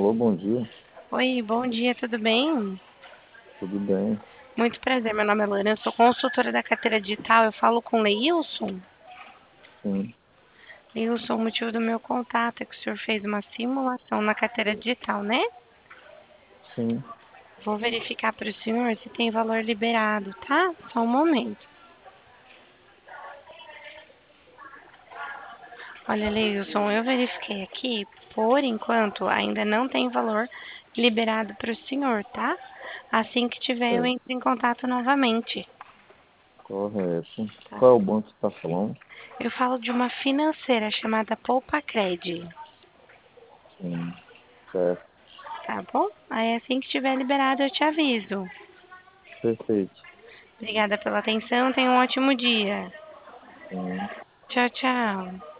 Alô, bom dia. Oi, bom dia, tudo bem? Tudo bem? Muito prazer, meu nome é Lana, eu sou consultora da carteira digital, eu falo com o Leilson. Sim, Leilson, o motivo do meu contato é que o senhor fez uma simulação na carteira digital, né? sim. Vou verificar para o senhor se tem valor liberado, tá? Só um momento. Olha, Leilson, eu verifiquei aqui, por enquanto ainda não tem valor liberado para o senhor, tá? Assim que tiver, eu É, entro em contato novamente, correto. tá? Qual é o banco que você está falando? Eu falo de uma financeira chamada Poupa-Cred. Sim, certo. Tá bom? Aí assim que estiver liberado eu te aviso. Perfeito. Obrigada pela atenção, tenha um ótimo dia. Sim. Tchau, tchau.